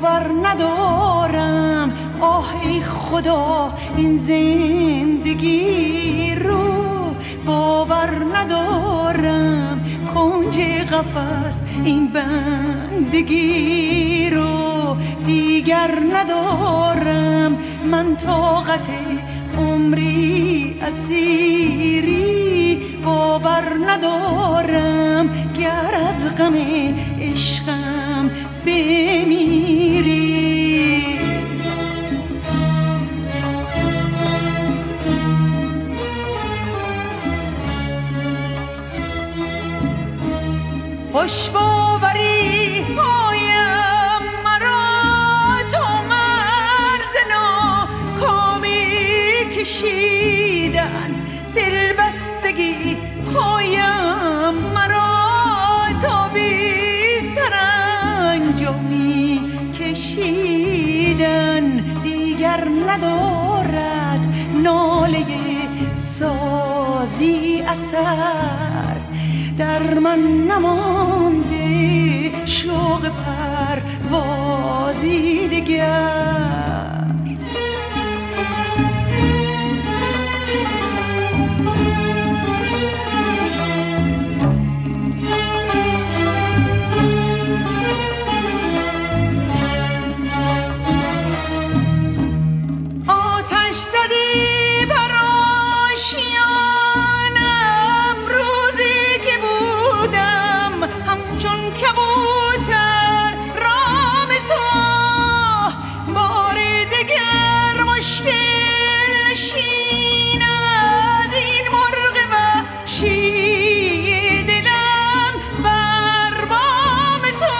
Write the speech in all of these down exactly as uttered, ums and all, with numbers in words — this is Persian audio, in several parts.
باور ندارم، آه ای خدا این زندگی رو باور ندارم، کنج قفس این بندگی رو دیگر ندارم، من طاقت عمری اسیری باور ندارم، گر از غم عشقم بمیری. خوش باوری هایم مرا تا مرز ناکامی کشیدن، دلبستگی هایم مرا تا بی سرانجامی کشیدن، دیگر ندارد ناله سازی اثر، در من نمانده شوق پروازی دگر. آتش زدی بر آشیانم روزی که بودم همچون کبوتر رام تو، بار دگر مشکل نشیند این مرغ وحشی دلم بر بام تو.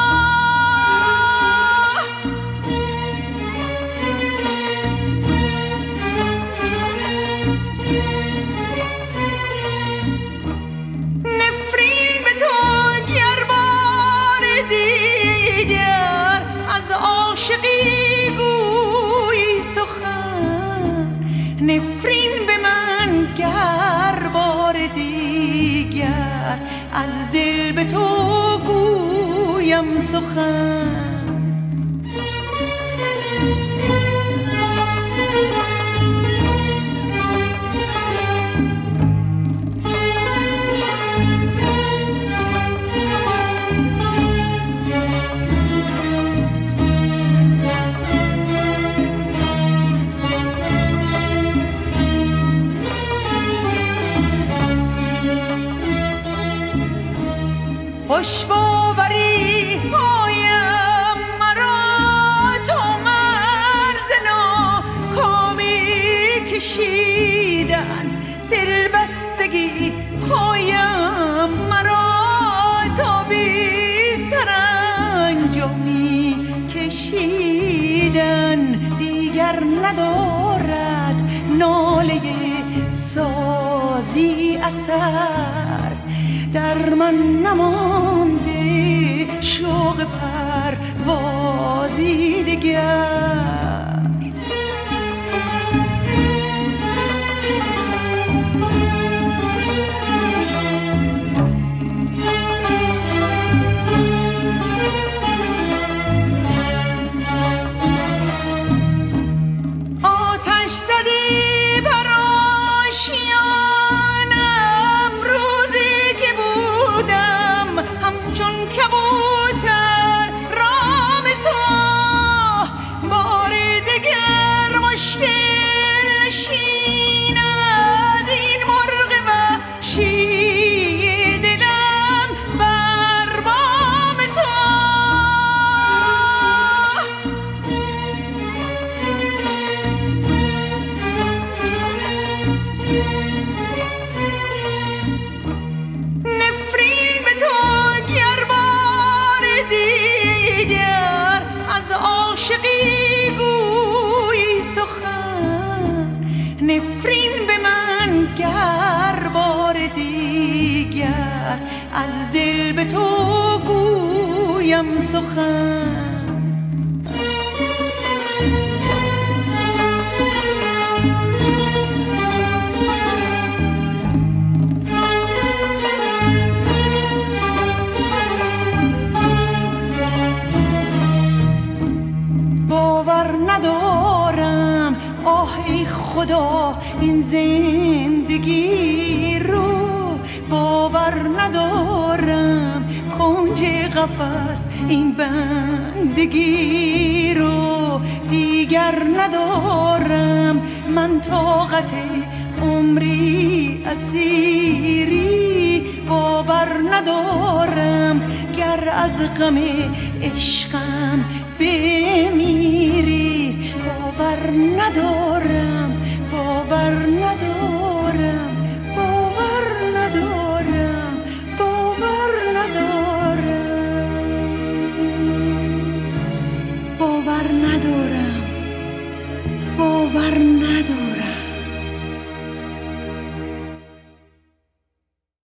نفرین به تو گر بار دیگر از عاشقی گویی سخن، نفرین به من گر بار دیگر از دل به تو گویم سخن. خوش باوری هایم مرا تا مرز ناکامی کشیدن، دلبستگی هایم مرا تا بی سرانجامی کشیدن، دیگر ندارد ناله سازی اثر، در من نمانده شوق پروازی دگر. آتش زدی بر آشیانم روزی که بودم همچون کبوتر رام تو، بار دگر مشکل نشیند این مرغ وحشی دلم بر بام تو. نفرین به تو گر بار دیگر از عاشقی گویی سخن، نفرین به من گر بار دیگر از دل به تو گویم سخن. خدا این زندگی رو باور ندارم، کنج قفس این بندگی رو دیگر ندارم. من طاقت عمری اسیری باور ندارم، گر از غم عشقم بمیری.